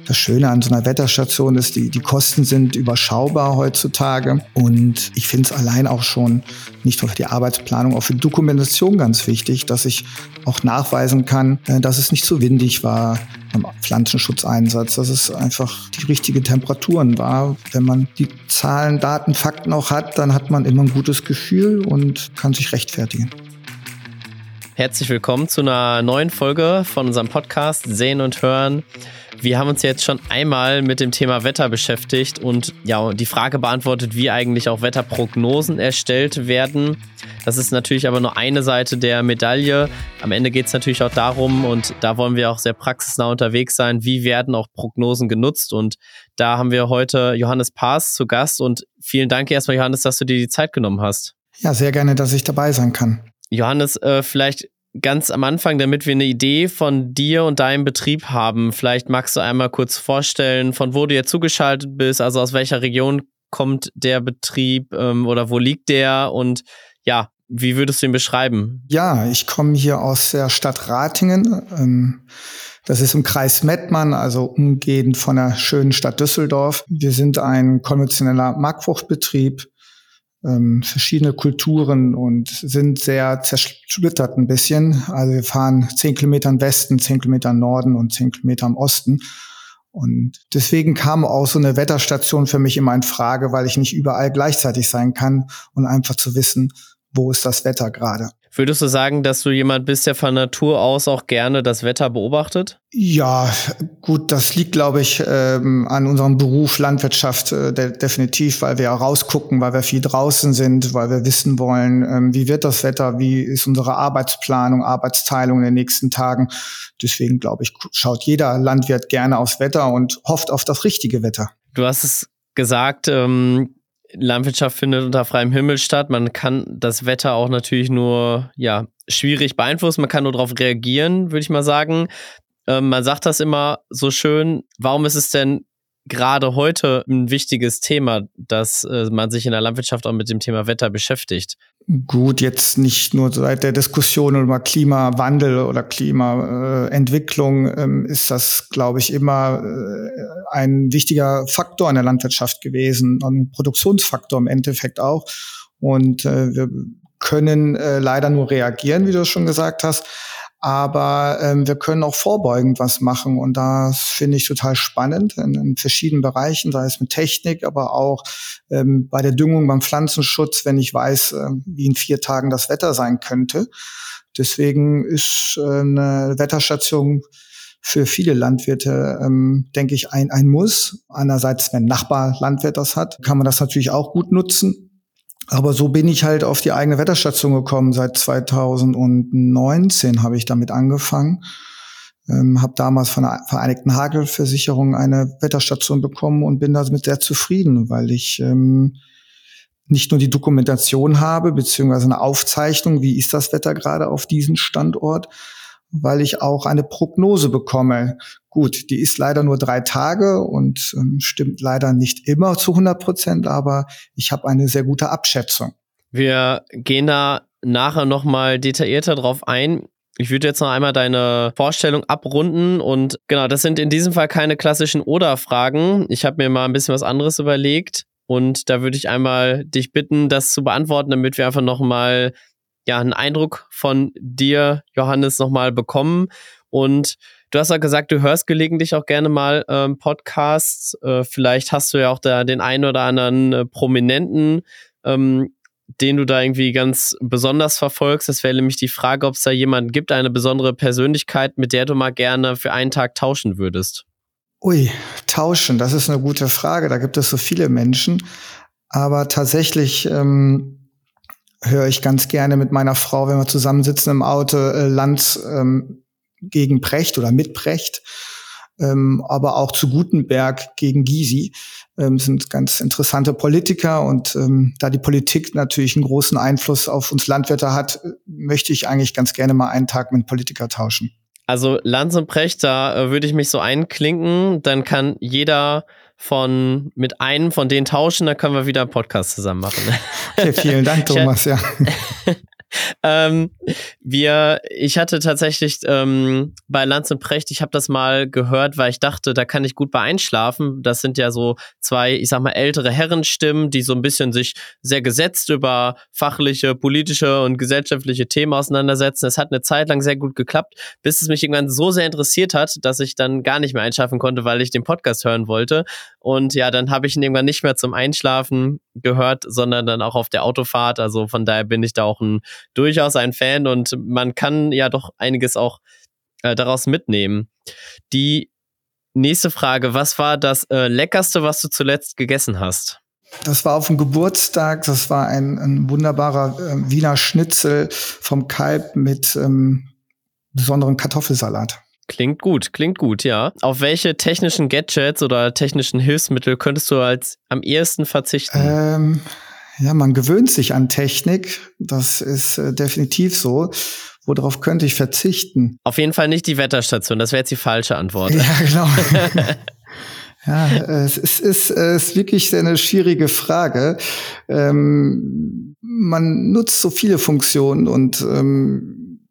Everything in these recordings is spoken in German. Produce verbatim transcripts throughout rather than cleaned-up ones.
Das Schöne an so einer Wetterstation ist, die, die Kosten sind überschaubar heutzutage. Und ich finde es allein auch schon nicht nur für die Arbeitsplanung, auch für die Dokumentation ganz wichtig, dass ich auch nachweisen kann, dass es nicht zu windig war beim Pflanzenschutzeinsatz, dass es einfach die richtige Temperaturen war. Wenn man die Zahlen, Daten, Fakten auch hat, dann hat man immer ein gutes Gefühl und kann sich rechtfertigen. Herzlich willkommen zu einer neuen Folge von unserem Podcast Sehen und Hören. Wir haben uns jetzt schon einmal mit dem Thema Wetter beschäftigt und ja, die Frage beantwortet, wie eigentlich auch Wetterprognosen erstellt werden. Das ist natürlich aber nur eine Seite der Medaille. Am Ende geht es natürlich auch darum, und da wollen wir auch sehr praxisnah unterwegs sein, wie werden auch Prognosen genutzt. Und da haben wir heute Johannes Paas zu Gast. Und vielen Dank erstmal, Johannes, dass du dir die Zeit genommen hast. Ja, sehr gerne, dass ich dabei sein kann. Johannes, äh, vielleicht ganz am Anfang, damit wir eine Idee von dir und deinem Betrieb haben, vielleicht magst du einmal kurz vorstellen, von wo du jetzt zugeschaltet bist, also aus welcher Region kommt der Betrieb ähm, oder wo liegt der und ja, wie würdest du ihn beschreiben? Ja, ich komme hier aus der Stadt Ratingen. Ähm, das ist im Kreis Mettmann, also umgehend von der schönen Stadt Düsseldorf. Wir sind ein konventioneller Marktfruchtbetrieb, ähm, verschiedene Kulturen und sind sehr zersplittert ein bisschen. Also wir fahren zehn Kilometer im Westen, zehn Kilometer im Norden und zehn Kilometer im Osten. Und deswegen kam auch so eine Wetterstation für mich immer in Frage, weil ich nicht überall gleichzeitig sein kann und einfach zu wissen, wo ist das Wetter gerade. Würdest du sagen, dass du jemand bist, der von Natur aus auch gerne das Wetter beobachtet? Ja, gut, das liegt, glaube ich, ähm, an unserem Beruf Landwirtschaft äh, de- definitiv, weil wir ja rausgucken, weil wir viel draußen sind, weil wir wissen wollen, ähm, wie wird das Wetter, wie ist unsere Arbeitsplanung, Arbeitsteilung in den nächsten Tagen. Deswegen, glaube ich, schaut jeder Landwirt gerne aufs Wetter und hofft auf das richtige Wetter. Du hast es gesagt, ähm, Landwirtschaft findet unter freiem Himmel statt. Man kann das Wetter auch natürlich nur ja schwierig beeinflussen. Man kann nur darauf reagieren, würde ich mal sagen. Ähm, man sagt das immer so schön. Warum ist es denn gerade heute ein wichtiges Thema, dass äh, man sich in der Landwirtschaft auch mit dem Thema Wetter beschäftigt? Gut, jetzt nicht nur seit der Diskussion über Klimawandel oder Klimaentwicklung äh, ähm, ist das, glaube ich, immer äh, ein wichtiger Faktor in der Landwirtschaft gewesen, ein Produktionsfaktor im Endeffekt auch. Und äh, wir können äh, leider nur reagieren, wie du schon gesagt hast. Aber ähm, wir können auch vorbeugend was machen und das finde ich total spannend in, in verschiedenen Bereichen, sei es mit Technik, aber auch ähm, bei der Düngung, beim Pflanzenschutz, wenn ich weiß, äh, wie in vier Tagen das Wetter sein könnte. Deswegen ist äh, eine Wetterstation für viele Landwirte, ähm, denke ich, ein, ein Muss. Einerseits, wenn ein Nachbarlandwirt das hat, kann man das natürlich auch gut nutzen. Aber so bin ich halt auf die eigene Wetterstation gekommen. Seit zweitausendneunzehn habe ich damit angefangen. Ähm, habe damals von der Vereinigten Hagelversicherung eine Wetterstation bekommen und bin damit sehr zufrieden, weil ich ähm, nicht nur die Dokumentation habe, beziehungsweise eine Aufzeichnung, wie ist das Wetter gerade auf diesem Standort, weil ich auch eine Prognose bekomme. Gut, die ist leider nur drei Tage und ähm, stimmt leider nicht immer zu hundert Prozent, aber ich habe eine sehr gute Abschätzung. Wir gehen da nachher nochmal detaillierter drauf ein. Ich würde jetzt noch einmal deine Vorstellung abrunden und genau, das sind in diesem Fall keine klassischen Oder-Fragen. Ich habe mir mal ein bisschen was anderes überlegt und da würde ich einmal dich bitten, das zu beantworten, damit wir einfach nochmal ja, einen Eindruck von dir, Johannes, nochmal bekommen. Und du hast ja gesagt, du hörst gelegentlich auch gerne mal ähm, Podcasts. Äh, vielleicht hast du ja auch da den einen oder anderen äh, Prominenten, ähm, den du da irgendwie ganz besonders verfolgst. Das wäre nämlich die Frage, ob es da jemanden gibt, eine besondere Persönlichkeit, mit der du mal gerne für einen Tag tauschen würdest. Ui, tauschen, das ist eine gute Frage. Da gibt es so viele Menschen. Aber tatsächlich ähm, höre ich ganz gerne mit meiner Frau, wenn wir zusammensitzen im Auto, äh, Lanz ähm, gegen Precht oder mit Precht, ähm, aber auch zu Gutenberg gegen Gysi. Ähm, sind ganz interessante Politiker und ähm, da die Politik natürlich einen großen Einfluss auf uns Landwirte hat, möchte ich eigentlich ganz gerne mal einen Tag mit einem Politiker tauschen. Also Lanz und Precht, da äh, würde ich mich so einklinken, dann kann jeder von mit einem von denen tauschen, dann können wir wieder einen Podcast zusammen machen. Okay, vielen Dank, Thomas, ja. ähm, wir, ich hatte tatsächlich ähm, bei Lanz und Precht, ich habe das mal gehört, weil ich dachte, da kann ich gut bei einschlafen. Das sind ja so zwei, ich sag mal, ältere Herrenstimmen, die so ein bisschen sich sehr gesetzt über fachliche, politische und gesellschaftliche Themen auseinandersetzen. Es hat eine Zeit lang sehr gut geklappt, bis es mich irgendwann so sehr interessiert hat, dass ich dann gar nicht mehr einschlafen konnte, weil ich den Podcast hören wollte. Und ja, dann habe ich ihn irgendwann nicht mehr zum Einschlafen gehört, sondern dann auch auf der Autofahrt. Also von daher bin ich da auch ein durchaus ein Fan und man kann ja doch einiges auch äh, daraus mitnehmen. Die nächste Frage, was war das äh, Leckerste, was du zuletzt gegessen hast? Das war auf dem Geburtstag, das war ein, ein wunderbarer äh, Wiener Schnitzel vom Kalb mit ähm, besonderem Kartoffelsalat. Klingt gut, klingt gut, ja. Auf welche technischen Gadgets oder technischen Hilfsmittel könntest du als am ehesten verzichten? Ähm, ja, man gewöhnt sich an Technik, das ist äh, definitiv so. Worauf könnte ich verzichten? Auf jeden Fall nicht die Wetterstation, das wäre jetzt die falsche Antwort. Ja, genau. Ja, es ist, ist, ist wirklich eine schwierige Frage. Ähm, man nutzt so viele Funktionen und ähm,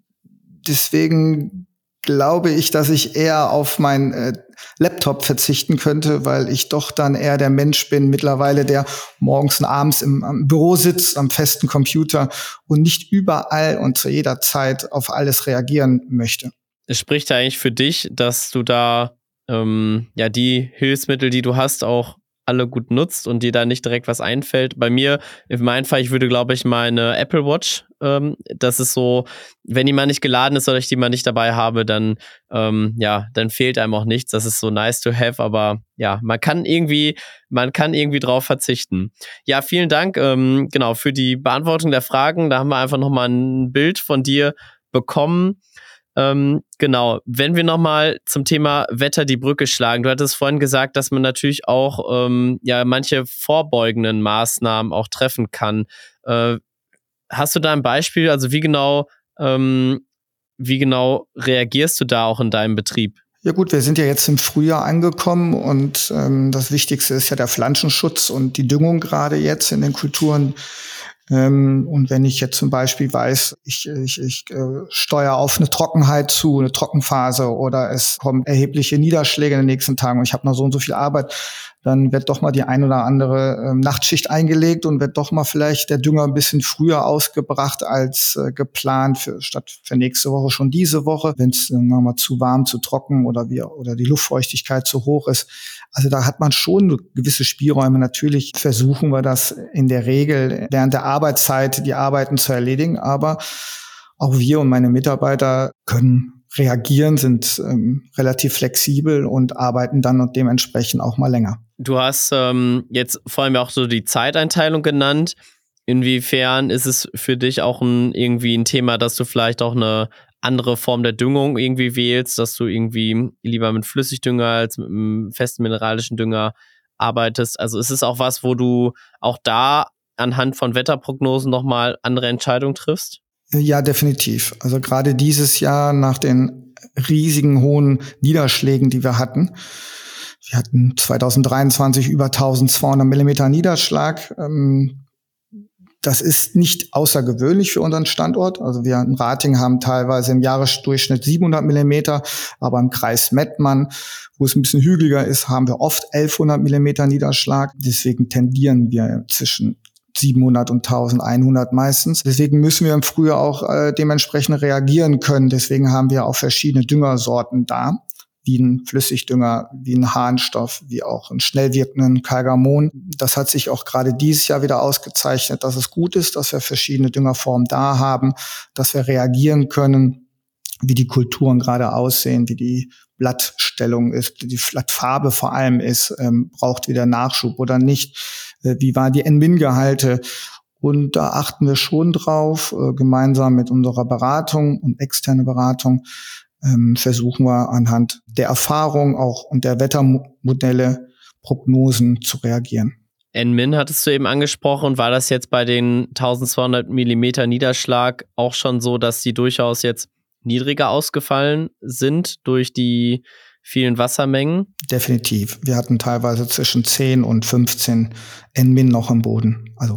deswegen glaube ich, dass ich eher auf meinen äh, Laptop verzichten könnte, weil ich doch dann eher der Mensch bin mittlerweile, der morgens und abends im, im Büro sitzt, am festen Computer und nicht überall und zu jeder Zeit auf alles reagieren möchte. Es spricht ja eigentlich für dich, dass du da ähm, ja die Hilfsmittel, die du hast, auch alle gut nutzt und dir da nicht direkt was einfällt. Bei mir, in meinem Fall, ich würde, glaube ich, meine Apple Watch, ähm, das ist so, wenn die mal nicht geladen ist oder ich die mal nicht dabei habe, dann ähm, ja, dann fehlt einem auch nichts. Das ist so nice to have, aber ja, man kann irgendwie, man kann irgendwie drauf verzichten. Ja, vielen Dank, ähm, genau, für die Beantwortung der Fragen. Da haben wir einfach nochmal ein Bild von dir bekommen. Ähm, genau, wenn wir nochmal zum Thema Wetter die Brücke schlagen. Du hattest vorhin gesagt, dass man natürlich auch ähm, ja manche vorbeugenden Maßnahmen auch treffen kann. Äh, hast du da ein Beispiel? Also wie genau, ähm, wie genau reagierst du da auch in deinem Betrieb? Ja gut, wir sind ja jetzt im Frühjahr angekommen und ähm, das Wichtigste ist ja der Pflanzenschutz und die Düngung gerade jetzt in den Kulturen. Ähm, und wenn ich jetzt zum Beispiel weiß, ich, ich, ich äh, steuere auf eine Trockenheit zu, eine Trockenphase oder es kommen erhebliche Niederschläge in den nächsten Tagen und ich habe noch so und so viel Arbeit, dann wird doch mal die ein oder andere ähm, Nachtschicht eingelegt und wird doch mal vielleicht der Dünger ein bisschen früher ausgebracht als äh, geplant, für, statt für nächste Woche schon diese Woche, wenn es mal zu warm, zu trocken oder wie oder die Luftfeuchtigkeit zu hoch ist. Also da hat man schon gewisse Spielräume. Natürlich versuchen wir das in der Regel während der Arbeitszeit die Arbeiten zu erledigen, aber auch wir und meine Mitarbeiter können reagieren, sind ähm, relativ flexibel und arbeiten dann und dementsprechend auch mal länger. Du hast ähm, jetzt vor allem auch so die Zeiteinteilung genannt. Inwiefern ist es für dich auch ein, irgendwie ein Thema, dass du vielleicht auch eine andere Form der Düngung irgendwie wählst, dass du irgendwie lieber mit Flüssigdünger als mit einem festen mineralischen Dünger arbeitest? Also ist es auch was, wo du auch da anhand von Wetterprognosen nochmal andere Entscheidungen triffst? Ja, definitiv. Also gerade dieses Jahr nach den riesigen hohen Niederschlägen, die wir hatten. Wir hatten zwanzig dreiundzwanzig über eintausendzweihundert Millimeter Niederschlag. Das ist nicht außergewöhnlich für unseren Standort. Also wir in Ratingen haben teilweise im Jahresdurchschnitt siebenhundert Millimeter, aber im Kreis Mettmann, wo es ein bisschen hügeliger ist, haben wir oft elfhundert Millimeter Niederschlag. Deswegen tendieren wir zwischen siebenhundert und eintausendeinhundert meistens. Deswegen müssen wir im Frühjahr auch äh, dementsprechend reagieren können. Deswegen haben wir auch verschiedene Düngersorten da, wie ein Flüssigdünger, wie ein Harnstoff, wie auch einen schnell wirkenden Kalgamon. Das hat sich auch gerade dieses Jahr wieder ausgezeichnet, dass es gut ist, dass wir verschiedene Düngerformen da haben, dass wir reagieren können, wie die Kulturen gerade aussehen, wie die Blattstellung ist, wie die Blattfarbe vor allem ist, ähm, braucht wieder Nachschub oder nicht, äh, wie waren die N M I N-Gehalte. Und da achten wir schon drauf, äh, gemeinsam mit unserer Beratung und externe Beratung, ähm, versuchen wir anhand der Erfahrung auch und der Wettermodelle, Prognosen zu reagieren. N M I N hattest du eben angesprochen. War das jetzt bei den eintausendzweihundert Millimeter Niederschlag auch schon so, dass die durchaus jetzt niedriger ausgefallen sind durch die vielen Wassermengen? Definitiv. Wir hatten teilweise zwischen zehn und fünfzehn N M I N noch im Boden, also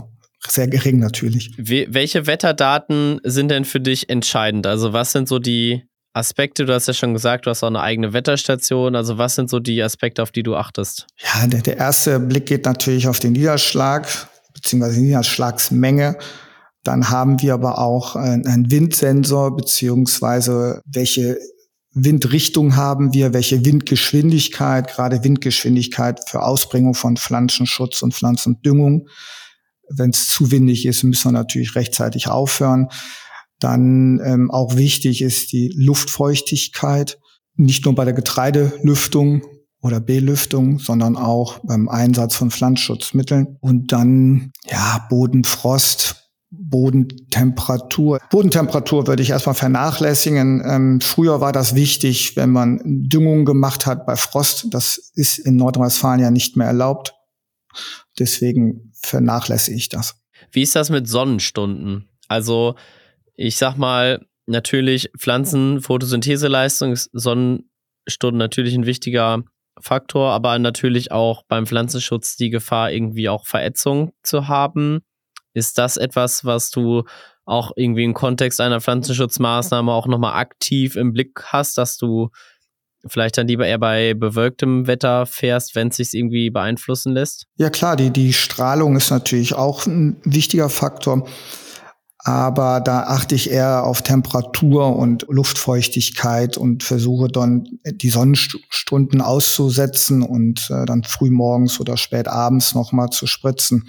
sehr gering natürlich. Wie, welche Wetterdaten sind denn für dich entscheidend? Also was sind so die Aspekte? Du hast ja schon gesagt, du hast auch eine eigene Wetterstation. Also was sind so die Aspekte, auf die du achtest? Ja, der, der erste Blick geht natürlich auf den Niederschlag beziehungsweise die Niederschlagsmenge. Dann haben wir aber auch einen Windsensor beziehungsweise welche Windrichtung haben wir, welche Windgeschwindigkeit, gerade Windgeschwindigkeit für Ausbringung von Pflanzenschutz und Pflanzendüngung. Wenn es zu windig ist, müssen wir natürlich rechtzeitig aufhören. Dann ähm, auch wichtig ist die Luftfeuchtigkeit, nicht nur bei der Getreidelüftung oder Belüftung, sondern auch beim Einsatz von Pflanzenschutzmitteln. Und dann ja Bodenfrost, Bodentemperatur. Bodentemperatur würde ich erstmal vernachlässigen. Ähm, früher war das wichtig, wenn man Düngung gemacht hat bei Frost. Das ist in Nordrhein-Westfalen ja nicht mehr erlaubt. Deswegen vernachlässige ich das. Wie ist das mit Sonnenstunden? Also ich sag mal, natürlich Pflanzen, Photosyntheseleistung ist Sonnenstunden natürlich ein wichtiger Faktor, aber natürlich auch beim Pflanzenschutz die Gefahr, irgendwie auch Verätzung zu haben. Ist das etwas, was du auch irgendwie im Kontext einer Pflanzenschutzmaßnahme auch nochmal aktiv im Blick hast, dass du vielleicht dann lieber eher bei bewölktem Wetter fährst, wenn es sich irgendwie beeinflussen lässt? Ja klar, die, die Strahlung ist natürlich auch ein wichtiger Faktor. Aber da achte ich eher auf Temperatur und Luftfeuchtigkeit und versuche dann die Sonnenstunden auszusetzen und äh, dann früh morgens oder spät abends nochmal zu spritzen.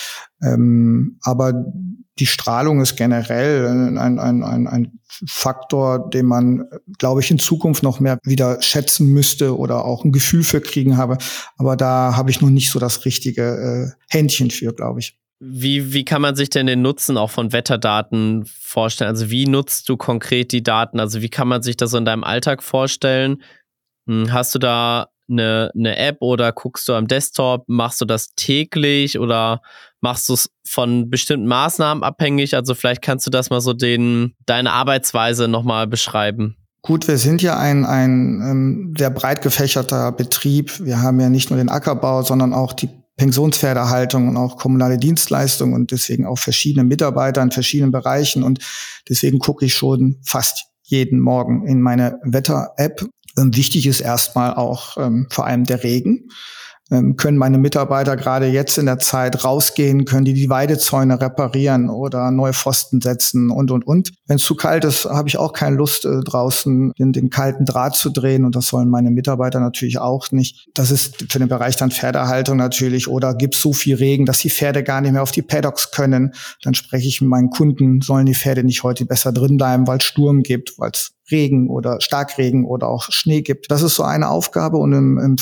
Ähm, aber die Strahlung ist generell ein, ein, ein, ein Faktor, den man, glaube ich, in Zukunft noch mehr wieder schätzen müsste oder auch ein Gefühl für kriegen habe. Aber da habe ich noch nicht so das richtige äh, Händchen für, glaube ich. Wie, wie kann man sich denn den Nutzen auch von Wetterdaten vorstellen? Also wie nutzt du konkret die Daten? Also wie kann man sich das in deinem Alltag vorstellen? Hast du da eine, eine App oder guckst du am Desktop? Machst du das täglich oder machst du es von bestimmten Maßnahmen abhängig? Also vielleicht kannst du das mal so den, deine Arbeitsweise nochmal beschreiben. Gut, wir sind ja ein, ein ähm, sehr breit gefächerter Betrieb. Wir haben ja nicht nur den Ackerbau, sondern auch die Pensionspferdehaltung und auch kommunale Dienstleistungen und deswegen auch verschiedene Mitarbeiter in verschiedenen Bereichen. Und deswegen gucke ich schon fast jeden Morgen in meine Wetter-App. Ähm, wichtig ist erstmal auch ähm, vor allem der Regen. Ähm, können meine Mitarbeiter gerade jetzt in der Zeit rausgehen, können die die Weidezäune reparieren oder neue Pfosten setzen und, und, und. Wenn es zu kalt ist, habe ich auch keine Lust, äh, draußen den, den kalten Draht zu drehen und das sollen meine Mitarbeiter natürlich auch nicht. Das ist für den Bereich dann Pferdehaltung natürlich oder gibt es so viel Regen, dass die Pferde gar nicht mehr auf die Paddocks können. Dann spreche ich mit meinen Kunden, sollen die Pferde nicht heute besser drin bleiben, weil es Sturm gibt, weil es Regen oder Starkregen oder auch Schnee gibt. Das ist so eine Aufgabe und im, im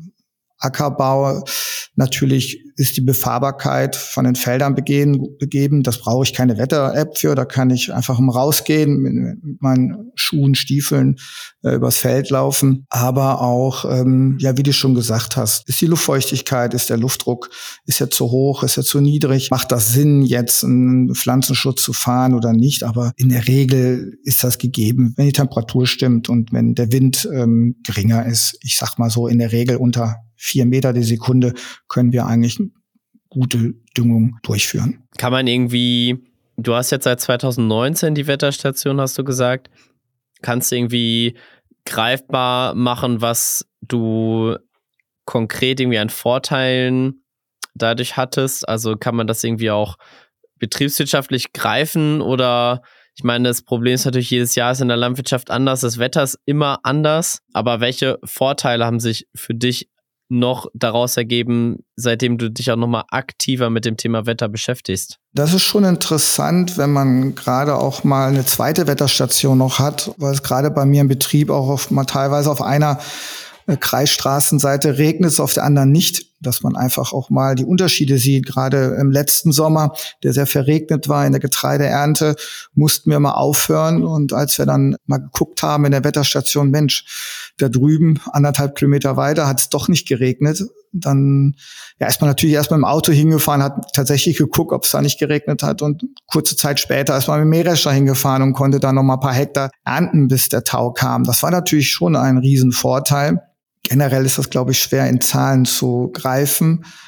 Ackerbau natürlich ist die Befahrbarkeit von den Feldern begehen, begeben. Das brauche ich keine Wetter-App für. Da kann ich einfach mal rausgehen, mit, mit meinen Schuhen, Stiefeln äh, übers Feld laufen. Aber auch, ähm, ja, wie du schon gesagt hast, ist die Luftfeuchtigkeit, ist der Luftdruck, ist er zu hoch, ist er zu niedrig? Macht das Sinn, jetzt einen Pflanzenschutz zu fahren oder nicht? Aber in der Regel ist das gegeben, wenn die Temperatur stimmt und wenn der Wind ähm, geringer ist. Ich sag mal so, in der Regel unter vier Meter die Sekunde können wir eigentlich gute Düngung durchführen. Kann man irgendwie, du hast jetzt seit zwanzig neunzehn die Wetterstation, hast du gesagt, kannst du irgendwie greifbar machen, was du konkret irgendwie an Vorteilen dadurch hattest? Also kann man das irgendwie auch betriebswirtschaftlich greifen oder ich meine, das Problem ist natürlich, jedes Jahr ist in der Landwirtschaft anders, das Wetter ist immer anders, aber welche Vorteile haben sich für dich noch daraus ergeben, seitdem du dich auch nochmal aktiver mit dem Thema Wetter beschäftigst? Das ist schon interessant, wenn man gerade auch mal eine zweite Wetterstation noch hat, weil es gerade bei mir im Betrieb auch auf, mal teilweise auf einer Kreisstraßenseite regnet es, auf der anderen nicht, dass man einfach auch mal die Unterschiede sieht. Gerade im letzten Sommer, der sehr verregnet war in der Getreideernte, mussten wir mal aufhören. Und als wir dann mal geguckt haben in der Wetterstation, Mensch, da drüben anderthalb Kilometer weiter hat es doch nicht geregnet. Dann ja, ist man natürlich erstmal im Auto hingefahren, hat tatsächlich geguckt, ob es da nicht geregnet hat. Und kurze Zeit später ist man mit dem Mähdrescher hingefahren und konnte dann noch mal ein paar Hektar ernten, bis der Tau kam. Das war natürlich schon ein Riesenvorteil. Generell ist das, glaube ich, schwer in Zahlen zu greifen.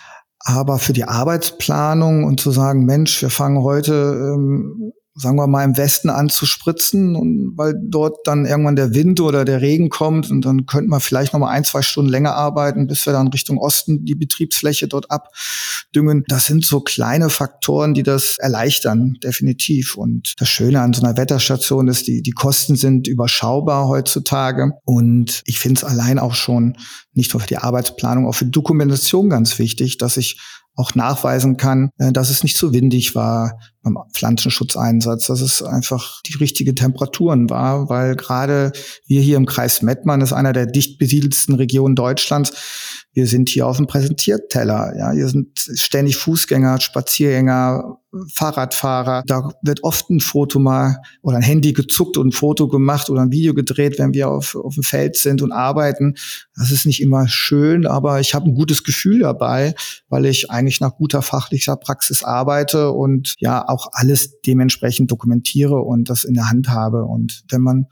Aber für die Arbeitsplanung und zu sagen, Mensch, wir fangen heute, ähm, sagen wir mal, im Westen an zu spritzen, und weil dort dann irgendwann der Wind oder der Regen kommt, und dann könnte man vielleicht noch mal ein, zwei Stunden länger arbeiten, bis wir dann Richtung Osten die Betriebsfläche dort abdüngen. Das sind so kleine Faktoren, die das erleichtern, definitiv. Und das Schöne an so einer Wetterstation ist, die, die Kosten sind überschaubar heutzutage. Und ich finde es allein auch schon nicht nur für die Arbeitsplanung, auch für die Dokumentation ganz wichtig, dass ich auch nachweisen kann, dass es nicht zu windig war beim Pflanzenschutzeinsatz, dass es einfach die richtige Temperaturen war, weil gerade wir hier im Kreis Mettmann, ist einer der dicht besiedelsten Regionen Deutschlands, wir sind hier auf dem Präsentierteller. Ja, hier sind ständig Fußgänger, Spaziergänger, Fahrradfahrer. Da wird oft ein Foto mal oder ein Handy gezuckt und ein Foto gemacht oder ein Video gedreht, wenn wir auf, auf dem Feld sind und arbeiten. Das ist nicht immer schön, aber ich habe ein gutes Gefühl dabei, weil ich eigentlich nach guter fachlicher Praxis arbeite und ja auch alles dementsprechend dokumentiere und das in der Hand habe. Und wenn man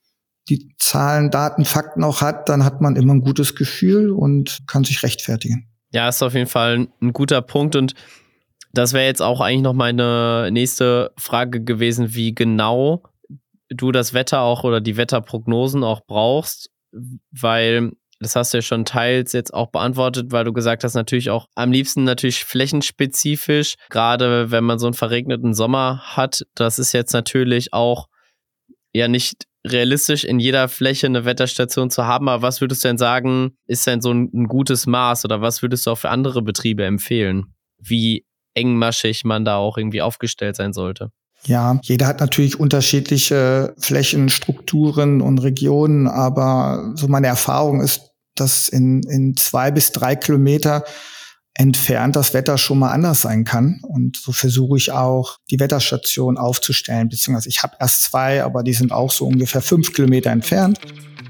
die Zahlen, Daten, Fakten auch hat, dann hat man immer ein gutes Gefühl und kann sich rechtfertigen. Ja, ist auf jeden Fall ein guter Punkt, und das wäre jetzt auch eigentlich noch meine nächste Frage gewesen, wie genau du das Wetter auch oder die Wetterprognosen auch brauchst, weil das hast du ja schon teils jetzt auch beantwortet, weil du gesagt hast, natürlich auch am liebsten natürlich flächenspezifisch, gerade wenn man so einen verregneten Sommer hat. Das ist jetzt natürlich auch ja nicht realistisch, in jeder Fläche eine Wetterstation zu haben, aber was würdest du denn sagen, ist denn so ein, ein gutes Maß, oder was würdest du auch für andere Betriebe empfehlen, wie engmaschig man da auch irgendwie aufgestellt sein sollte? Ja, jeder hat natürlich unterschiedliche Flächenstrukturen und Regionen, aber so meine Erfahrung ist, dass in, in zwei bis drei Kilometer entfernt das Wetter schon mal anders sein kann. Und so versuche ich auch, die Wetterstation aufzustellen, beziehungsweise ich habe erst zwei, aber die sind auch so ungefähr fünf Kilometer entfernt.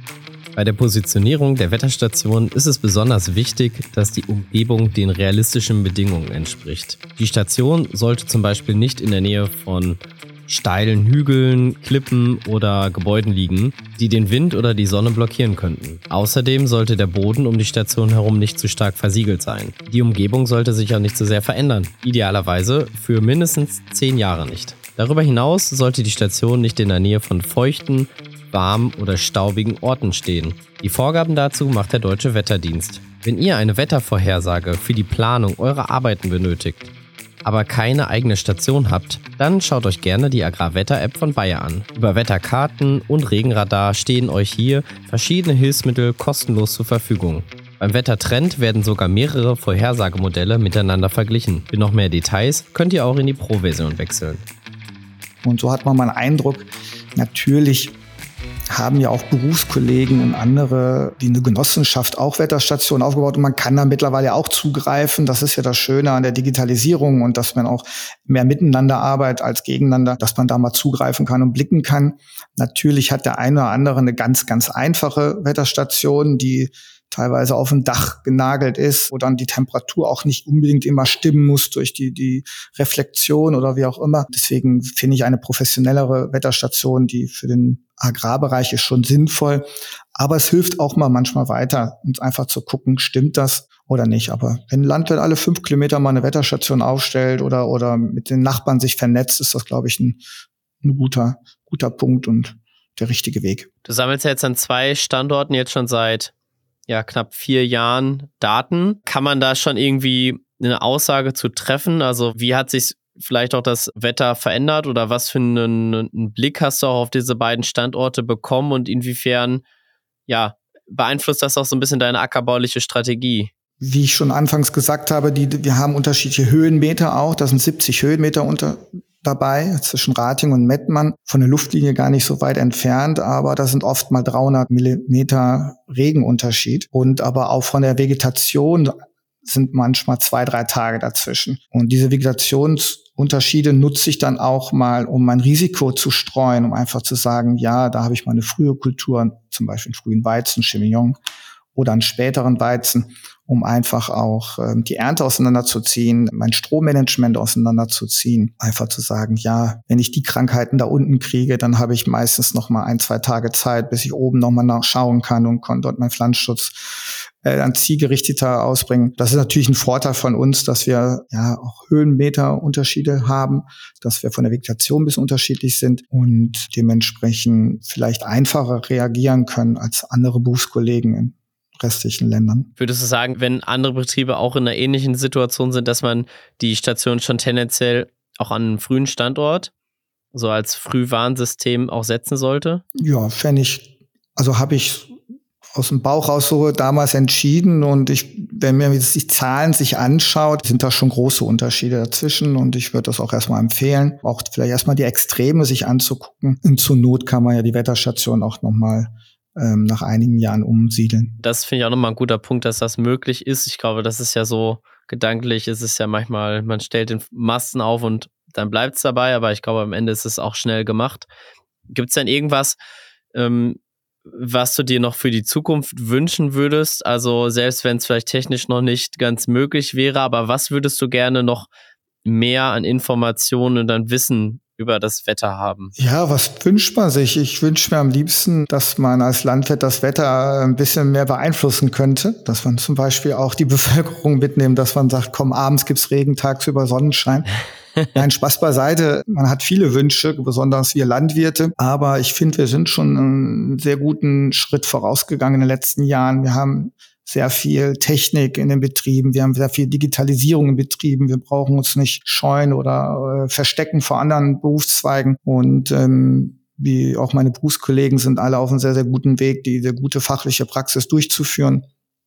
Bei der Positionierung der Wetterstation ist es besonders wichtig, dass die Umgebung den realistischen Bedingungen entspricht. Die Station sollte zum Beispiel nicht in der Nähe von steilen Hügeln, Klippen oder Gebäuden liegen, die den Wind oder die Sonne blockieren könnten. Außerdem sollte der Boden um die Station herum nicht zu stark versiegelt sein. Die Umgebung sollte sich auch nicht zu sehr verändern, idealerweise für mindestens zehn Jahre nicht. Darüber hinaus sollte die Station nicht in der Nähe von feuchten, warmen oder staubigen Orten stehen. Die Vorgaben dazu macht der Deutsche Wetterdienst. Wenn ihr eine Wettervorhersage für die Planung eurer Arbeiten benötigt, aber keine eigene Station habt, dann schaut euch gerne die Agrarwetter-App von Bayer an. Über Wetterkarten und Regenradar stehen euch hier verschiedene Hilfsmittel kostenlos zur Verfügung. Beim Wettertrend werden sogar mehrere Vorhersagemodelle miteinander verglichen. Für noch mehr Details könnt ihr auch in die Pro-Version wechseln. Und so hat man mal einen Eindruck, natürlich haben ja auch Berufskollegen und andere, die eine Genossenschaft auch Wetterstationen aufgebaut, und man kann da mittlerweile auch zugreifen. Das ist ja das Schöne an der Digitalisierung, und dass man auch mehr miteinander arbeitet als gegeneinander, dass man da mal zugreifen kann und blicken kann. Natürlich hat der eine oder andere eine ganz, ganz einfache Wetterstation, die teilweise auf dem Dach genagelt ist, wo dann die Temperatur auch nicht unbedingt immer stimmen muss durch die, die Reflexion oder wie auch immer. Deswegen finde ich eine professionellere Wetterstation, die für den Agrarbereich ist, schon sinnvoll. Aber es hilft auch mal manchmal weiter, uns einfach zu gucken, stimmt das oder nicht. Aber wenn ein Landwirt alle fünf Kilometer mal eine Wetterstation aufstellt oder, oder mit den Nachbarn sich vernetzt, ist das, glaube ich, ein, ein guter, guter Punkt und der richtige Weg. Du sammelst ja jetzt an zwei Standorten jetzt schon seit ja, knapp vier Jahren Daten. Kann man da schon irgendwie eine Aussage zu treffen? Also wie hat sich vielleicht auch das Wetter verändert, oder was für einen, einen Blick hast du auch auf diese beiden Standorte bekommen, und inwiefern ja, beeinflusst das auch so ein bisschen deine ackerbauliche Strategie? Wie ich schon anfangs gesagt habe, die, wir haben unterschiedliche Höhenmeter auch. Da sind siebzig Höhenmeter unter dabei, zwischen Rating und Mettmann, von der Luftlinie gar nicht so weit entfernt, aber da sind oft mal dreihundert Millimeter Regenunterschied, und aber auch von der Vegetation sind manchmal zwei, drei Tage dazwischen. Und diese Vegetationsunterschiede nutze ich dann auch mal, um mein Risiko zu streuen, um einfach zu sagen, ja, da habe ich mal eine frühe Kultur, zum Beispiel einen frühen Weizen, Chimillon, oder einen späteren Weizen, um einfach auch ähm, die Ernte auseinanderzuziehen, mein Strommanagement auseinanderzuziehen. Einfach zu sagen, ja, wenn ich die Krankheiten da unten kriege, dann habe ich meistens noch mal ein, zwei Tage Zeit, bis ich oben noch mal nachschauen kann und kann dort meinen Pflanzenschutz äh, an zielgerichteter ausbringen. Das ist natürlich ein Vorteil von uns, dass wir ja auch Höhenmeterunterschiede haben, dass wir von der Vegetation ein bisschen unterschiedlich sind und dementsprechend vielleicht einfacher reagieren können als andere Berufskollegen in restlichen Ländern. Würdest du sagen, wenn andere Betriebe auch in einer ähnlichen Situation sind, dass man die Station schon tendenziell auch an einem frühen Standort, so als Frühwarnsystem auch setzen sollte? Ja, fände ich, also habe ich aus dem Bauch raus so damals entschieden und ich, wenn mir jetzt die Zahlen sich anschaut, sind da schon große Unterschiede dazwischen und ich würde das auch erstmal empfehlen, auch vielleicht erstmal die Extreme sich anzugucken. Und zur Not kann man ja die Wetterstation auch nochmal ähm, nach einigen Jahren umsiedeln. Das finde ich auch nochmal ein guter Punkt, dass das möglich ist. Ich glaube, das ist ja so gedanklich, ist es ja manchmal, man stellt den Masten auf und dann bleibt es dabei, aber ich glaube, am Ende ist es auch schnell gemacht. Gibt es denn irgendwas, ähm, was du dir noch für die Zukunft wünschen würdest? Also selbst wenn es vielleicht technisch noch nicht ganz möglich wäre, aber was würdest du gerne noch mehr an Informationen und an Wissen über das Wetter haben? Ja, was wünscht man sich? Ich wünsche mir am liebsten, dass man als Landwirt das Wetter ein bisschen mehr beeinflussen könnte. Dass man zum Beispiel auch die Bevölkerung mitnimmt, dass man sagt, komm, abends gibt's Regen, tagsüber Sonnenschein. Nein, Spaß beiseite. Man hat viele Wünsche, besonders wir Landwirte. Aber ich finde, wir sind schon einen sehr guten Schritt vorausgegangen in den letzten Jahren. Wir haben sehr viel Technik in den Betrieben. Wir haben sehr viel Digitalisierung in Betrieben. Wir brauchen uns nicht scheuen oder äh, verstecken vor anderen Berufszweigen. Und ähm, wie auch meine Berufskollegen sind alle auf einem sehr, sehr guten Weg, diese gute fachliche Praxis durchzuführen.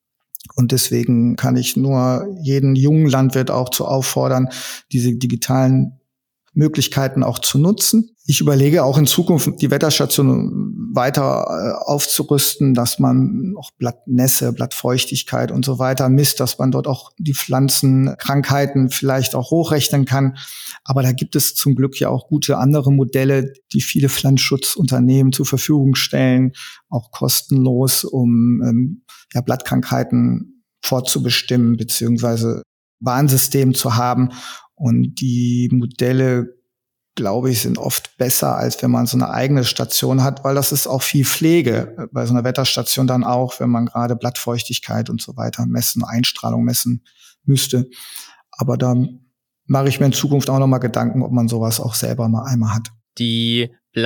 Und deswegen kann ich nur jeden jungen Landwirt auch zu auffordern, diese digitalen Möglichkeiten auch zu nutzen. Ich überlege auch in Zukunft, die Wetterstation weiter äh, aufzurüsten, dass man auch Blattnässe, Blattfeuchtigkeit und so weiter misst, dass man dort auch die Pflanzenkrankheiten vielleicht auch hochrechnen kann. Aber da gibt es zum Glück ja auch gute andere Modelle, die viele Pflanzenschutzunternehmen zur Verfügung stellen, auch kostenlos, um ähm, ja, Blattkrankheiten vorzubestimmen, beziehungsweise Warnsystem zu haben. Und die Modelle, glaube ich, sind oft besser, als wenn man so eine eigene Station hat, weil das ist auch viel Pflege bei so einer Wetterstation dann auch, wenn man gerade Blattfeuchtigkeit und so weiter messen, Einstrahlung messen müsste. Aber da mache ich mir in Zukunft auch nochmal Gedanken, ob man sowas auch selber mal einmal hat. Die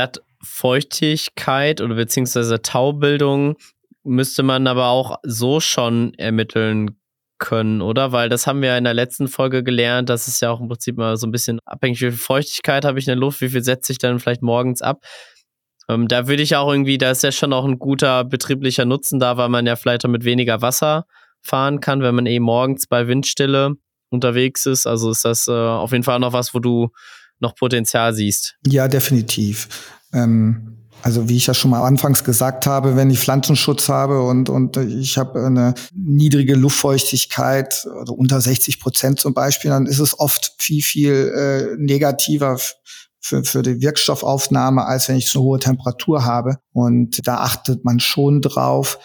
Blattfeuchtigkeit oder beziehungsweise Taubildung müsste man aber auch so schon ermitteln können, oder? Weil das haben wir ja in der letzten Folge gelernt, das ist ja auch im Prinzip mal so ein bisschen abhängig, wie viel Feuchtigkeit habe ich in der Luft, wie viel setze ich dann vielleicht morgens ab. Ähm, da würde ich auch irgendwie, da ist ja schon auch ein guter betrieblicher Nutzen da, weil man ja vielleicht auch mit weniger Wasser fahren kann, wenn man eh morgens bei Windstille unterwegs ist. Also ist das äh, auf jeden Fall noch was, wo du noch Potenzial siehst. Ja, definitiv. Ähm Also wie ich ja schon mal anfangs gesagt habe, wenn ich Pflanzenschutz habe und und ich habe eine niedrige Luftfeuchtigkeit, also unter sechzig Prozent zum Beispiel, dann ist es oft viel, viel äh, negativer für, für die Wirkstoffaufnahme, als wenn ich so eine hohe Temperatur habe. Und da achtet man schon drauf.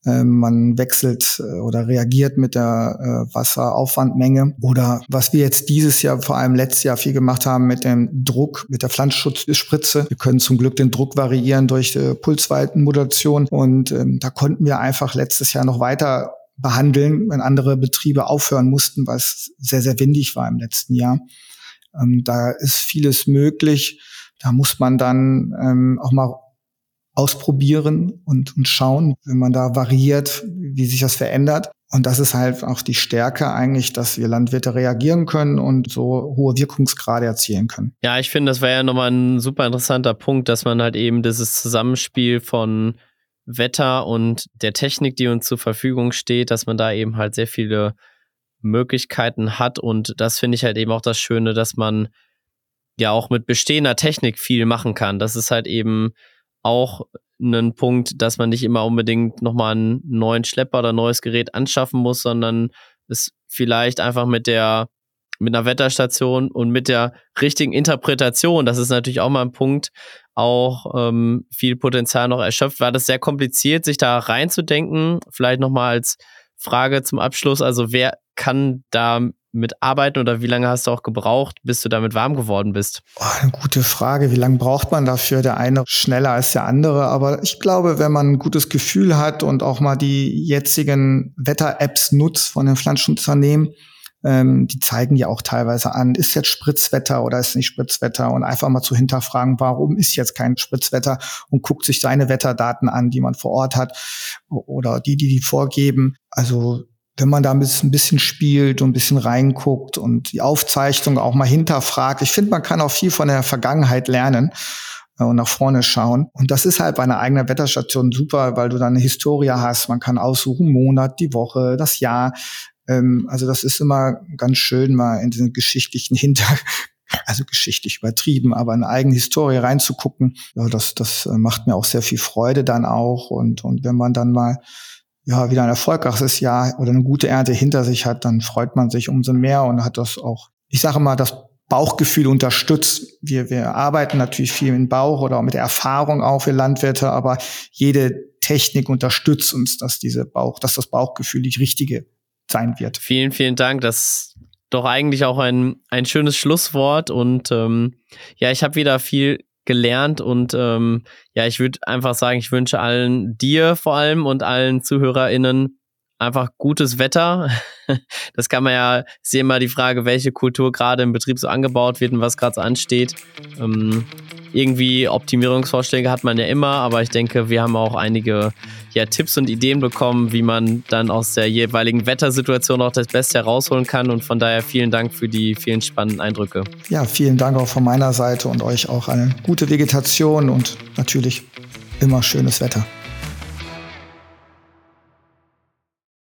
Man wechselt oder reagiert mit der äh, Wasseraufwandmenge. Oder was wir jetzt dieses Jahr, vor allem letztes Jahr viel gemacht haben mit dem Druck, mit der Pflanzenschutzspritze. Wir können zum Glück den Druck variieren durch äh, Pulsweitenmodulation. Und ähm, da konnten wir einfach letztes Jahr noch weiter behandeln, wenn andere Betriebe aufhören mussten, weil es sehr, sehr windig war im letzten Jahr. Ähm, da ist vieles möglich. Da muss man dann ähm, auch mal ausprobieren und, und schauen, wenn man da variiert, wie sich das verändert. Und das ist halt auch die Stärke eigentlich, dass wir Landwirte reagieren können und so hohe Wirkungsgrade erzielen können. Ja, ich finde, das wäre ja nochmal ein super interessanter Punkt, dass man halt eben dieses Zusammenspiel von Wetter und der Technik, die uns zur Verfügung steht, dass man da eben halt sehr viele Möglichkeiten hat. Und das finde ich halt eben auch das Schöne, dass man ja auch mit bestehender Technik viel machen kann. Das ist halt eben auch ein Punkt, dass man nicht immer unbedingt nochmal einen neuen Schlepper oder ein neues Gerät anschaffen muss, sondern es vielleicht einfach mit der mit einer Wetterstation und mit der richtigen Interpretation, das ist natürlich auch mal ein Punkt, auch ähm, viel Potenzial noch erschöpft. War das sehr kompliziert, sich da reinzudenken? Vielleicht nochmal als Frage zum Abschluss, also wer kann da mit arbeiten oder wie lange hast du auch gebraucht, bis du damit warm geworden bist? Oh, eine gute Frage. Wie lange braucht man dafür? Der eine schneller als der andere. Aber ich glaube, wenn man ein gutes Gefühl hat und auch mal die jetzigen Wetter-Apps nutzt von den Pflanzenunternehmen, ähm, die zeigen ja auch teilweise an, ist jetzt Spritzwetter oder ist nicht Spritzwetter, und einfach mal zu hinterfragen, warum ist jetzt kein Spritzwetter, und guckt sich seine Wetterdaten an, die man vor Ort hat oder die, die die vorgeben. Also wenn man da ein bisschen spielt und ein bisschen reinguckt und die Aufzeichnung auch mal hinterfragt. Ich finde, man kann auch viel von der Vergangenheit lernen und nach vorne schauen. Und das ist halt bei einer eigenen Wetterstation super, weil du dann eine Historie hast. Man kann aussuchen, Monat, die Woche, das Jahr. Also das ist immer ganz schön, mal in diesen geschichtlichen Hinter... also geschichtlich übertrieben, aber in eine eigene Historie reinzugucken. Ja, das, das macht mir auch sehr viel Freude dann auch. Und, und wenn man dann mal ja, wieder ein erfolgreiches Jahr oder eine gute Ernte hinter sich hat, dann freut man sich umso mehr und hat das auch, ich sage mal, das Bauchgefühl unterstützt. Wir, wir arbeiten natürlich viel mit dem Bauch oder auch mit der Erfahrung auch, wir Landwirte, aber jede Technik unterstützt uns, dass diese Bauch, dass das Bauchgefühl die richtige sein wird. Vielen, vielen Dank. Das ist doch eigentlich auch ein, ein schönes Schlusswort und ähm, ja, ich habe wieder viel gelernt und ähm, ja, ich würde einfach sagen, ich wünsche allen, dir vor allem und allen ZuhörerInnen einfach gutes Wetter. Das kann man ja, ist immer die Frage, welche Kultur gerade im Betrieb so angebaut wird und was gerade so ansteht. Ähm, irgendwie Optimierungsvorschläge hat man ja immer, aber ich denke, wir haben auch einige ja, Tipps und Ideen bekommen, wie man dann aus der jeweiligen Wettersituation auch das Beste herausholen kann, und von daher vielen Dank für die vielen spannenden Eindrücke. Ja, vielen Dank auch von meiner Seite und euch auch eine gute Vegetation und natürlich immer schönes Wetter.